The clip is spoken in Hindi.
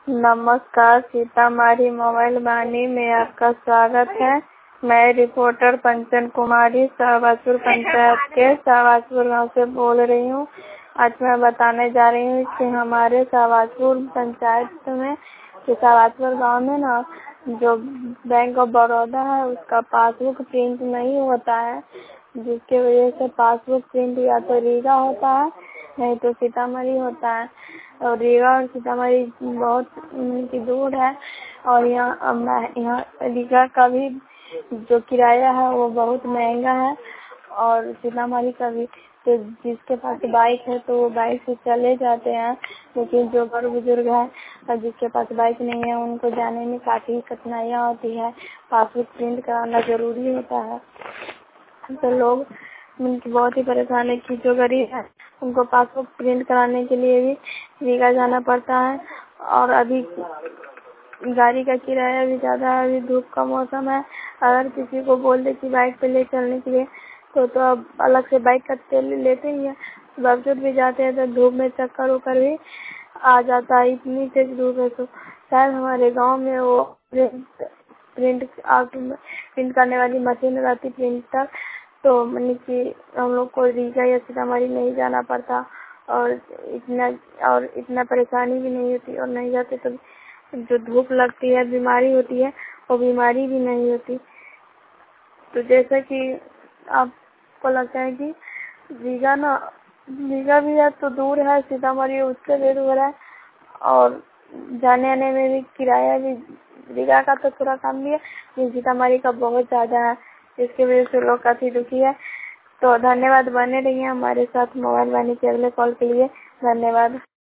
नमस्कार, सीतामढ़ी मोबाइल वाणी में आपका स्वागत है। मैं रिपोर्टर पंचन कुमारी शाहबाजपुर पंचायत के शाहबाजपुर गांव से बोल रही हूं। आज मैं बताने जा रही हूं कि हमारे शाहबाजपुर पंचायत में शाहबाजपुर गांव में ना जो बैंक ऑफ बड़ौदा है उसका पासबुक प्रिंट नहीं होता है, जिसके वजह से पासबुक प्रिंट या तो रीगा होता है नहीं तो सीतामढ़ी होता है। और रीगा और सीतामढ़ी बहुत की दूर है और यहाँ रीगा का भी जो किराया है वो बहुत महंगा है और सीतामढ़ी का भी। तो जिसके पास बाइक है तो वो बाइक से चले जाते हैं, लेकिन जो बड़े बुजुर्ग है और जिसके पास बाइक नहीं है उनको जाने में काफ़ी कठिनाइयाँ होती है। पासबुक प्रिंट कराना जरूरी होता है, तो लोग उनकी बहुत ही परेशानी की। जो गरीब है उनको पासबुक प्रिंट कराने के लिए भी रीगा जाना पड़ता है और अभी गाड़ी का किराया भी ज़्यादा है। अभी धूप का मौसम है, अगर किसी को बोल दे कि बाइक पे ले चलने के लिए तो अब अलग से बाइक का तेल लेते ही है। बावजूद भी जाते हैं तो धूप में चक्कर होकर भी आ जाता है, इतनी तेज धूप है। तो शायद हमारे गांव में वो प्रिंट करने वाली मशीन रहती प्रिंटर, तो मैंने कि हम लोग को रीगा या सीतामढ़ी नहीं जाना पड़ता और इतना परेशानी भी नहीं होती। और नहीं जाते तो जो धूप लगती है, बीमारी होती है, वो बीमारी भी नहीं होती। तो जैसा कि आपको लगता है कि रीगा भी है तो दूर है, सीतामढ़ी उससे भी दूर है और जाने आने में भी किराया भी रीगा का तो थोड़ा कम भी है, लेकिन सीतामढ़ी का बहुत ज़्यादा है, जिसकी वजह से लोग काफ़ी दुखी है। तो धन्यवाद, बने रहिए हमारे साथ मोबाइल वाणी के अगले कॉल के लिए। धन्यवाद।